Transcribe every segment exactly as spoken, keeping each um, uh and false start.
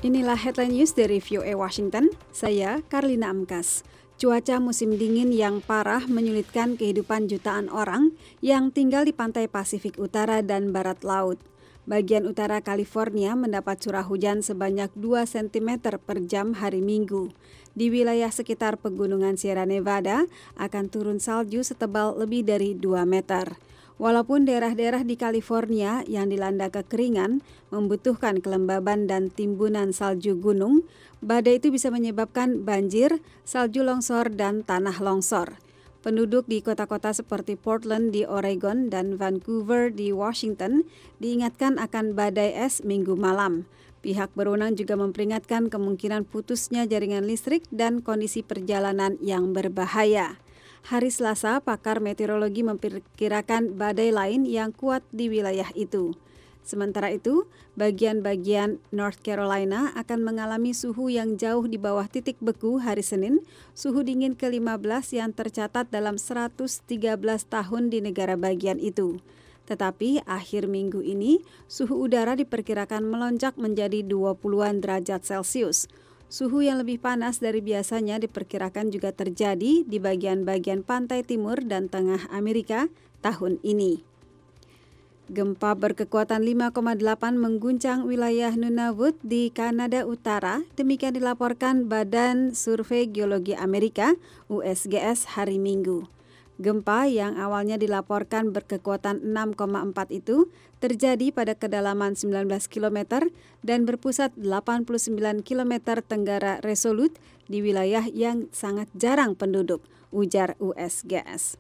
Inilah headline news dari V O A Washington, saya Karlina Amkas. Cuaca musim dingin yang parah menyulitkan kehidupan jutaan orang yang tinggal di pantai Pasifik Utara dan Barat Laut. Bagian utara California mendapat curah hujan sebanyak dua sentimeter per jam hari Minggu. Di wilayah sekitar pegunungan Sierra Nevada akan turun salju setebal lebih dari dua meter. Walaupun daerah-daerah di California yang dilanda kekeringan membutuhkan kelembaban dan timbunan salju gunung, badai itu bisa menyebabkan banjir, salju longsor, dan tanah longsor. Penduduk di kota-kota seperti Portland di Oregon dan Vancouver di Washington diingatkan akan badai es Minggu malam. Pihak berwenang juga memperingatkan kemungkinan putusnya jaringan listrik dan kondisi perjalanan yang berbahaya. Hari Selasa, pakar meteorologi memperkirakan badai lain yang kuat di wilayah itu. Sementara itu, bagian-bagian North Carolina akan mengalami suhu yang jauh di bawah titik beku hari Senin, suhu dingin ke lima belas yang tercatat dalam seratus tiga belas tahun di negara bagian itu. Tetapi akhir minggu ini, suhu udara diperkirakan melonjak menjadi dua puluhan derajat Celcius. Suhu yang lebih panas dari biasanya diperkirakan juga terjadi di bagian-bagian pantai timur dan tengah Amerika tahun ini. Gempa berkekuatan lima koma delapan mengguncang wilayah Nunavut di Kanada Utara, demikian dilaporkan Badan Survei Geologi Amerika U S G S hari Minggu. Gempa yang awalnya dilaporkan berkekuatan enam koma empat itu terjadi pada kedalaman sembilan belas kilometer dan berpusat delapan puluh sembilan kilometer tenggara resolut di wilayah yang sangat jarang penduduk, ujar U S G S.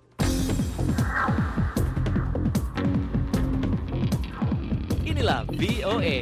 Inilah V O A.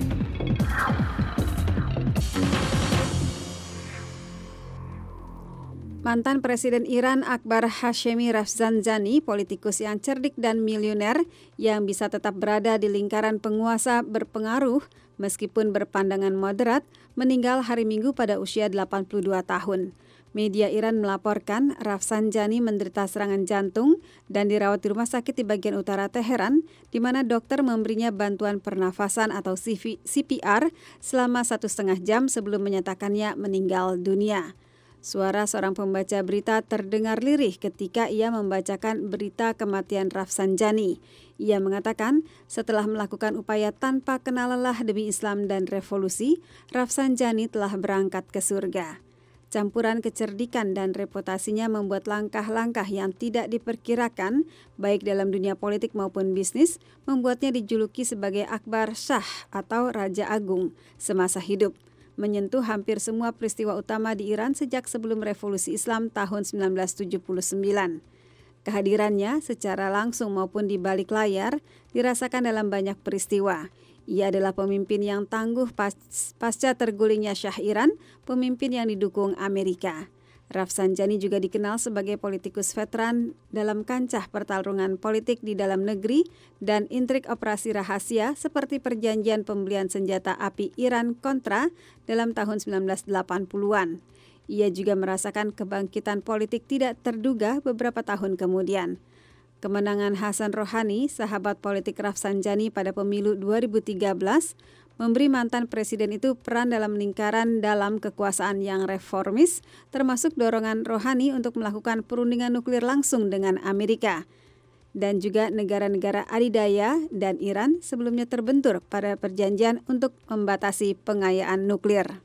Mantan Presiden Iran Akbar Hashemi Rafsanjani, politikus yang cerdik dan miliuner yang bisa tetap berada di lingkaran penguasa berpengaruh meskipun berpandangan moderat, meninggal hari Minggu pada usia delapan puluh dua tahun. Media Iran melaporkan Rafsanjani menderita serangan jantung dan dirawat di rumah sakit di bagian utara Teheran, di mana dokter memberinya bantuan pernafasan atau C P R selama satu setengah jam sebelum menyatakannya meninggal dunia. Suara seorang pembaca berita terdengar lirih ketika ia membacakan berita kematian Rafsanjani. Ia mengatakan, setelah melakukan upaya tanpa kenal lelah demi Islam dan revolusi, Rafsanjani telah berangkat ke surga. Campuran kecerdikan dan reputasinya membuat langkah-langkah yang tidak diperkirakan, baik dalam dunia politik maupun bisnis, membuatnya dijuluki sebagai Akbar Shah atau Raja Agung semasa hidup, menyentuh hampir semua peristiwa utama di Iran sejak sebelum revolusi Islam tahun sembilan belas tujuh puluh sembilan. Kehadirannya secara langsung maupun di balik layar dirasakan dalam banyak peristiwa. Ia adalah pemimpin yang tangguh pas, pasca tergulingnya Shah Iran, pemimpin yang didukung Amerika. Rafsanjani juga dikenal sebagai politikus veteran dalam kancah pertarungan politik di dalam negeri dan intrik operasi rahasia seperti perjanjian pembelian senjata api Iran-Contra dalam tahun sembilan belas delapan puluhan. Ia juga merasakan kebangkitan politik tidak terduga beberapa tahun kemudian. Kemenangan Hasan Rohani, sahabat politik Rafsanjani pada pemilu dua ribu tiga belas, memberi mantan presiden itu peran dalam lingkaran dalam kekuasaan yang reformis, termasuk dorongan Rohani untuk melakukan perundingan nuklir langsung dengan Amerika. Dan juga negara-negara adidaya dan Iran sebelumnya terbentur pada perjanjian untuk membatasi pengayaan nuklir.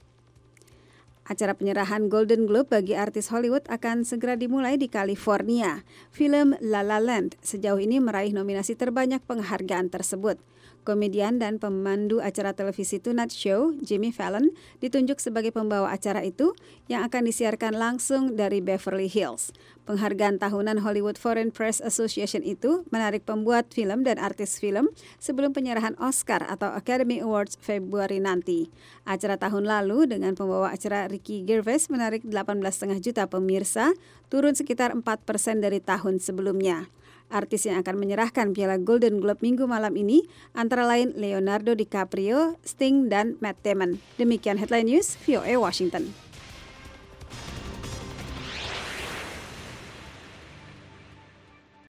Acara penyerahan Golden Globe bagi artis Hollywood akan segera dimulai di California. Film La La Land sejauh ini meraih nominasi terbanyak penghargaan tersebut. Komedian dan pemandu acara televisi Tonight Show, Jimmy Fallon, ditunjuk sebagai pembawa acara itu yang akan disiarkan langsung dari Beverly Hills. Penghargaan tahunan Hollywood Foreign Press Association itu menarik pembuat film dan artis film sebelum penyerahan Oscar atau Academy Awards Februari nanti. Acara tahun lalu dengan pembawa acara Ricky Gervais menarik delapan belas koma lima juta pemirsa, turun sekitar empat persen dari tahun sebelumnya. Artis yang akan menyerahkan piala Golden Globe minggu malam ini antara lain Leonardo DiCaprio, Sting, dan Matt Damon. Demikian headline news V O A Washington.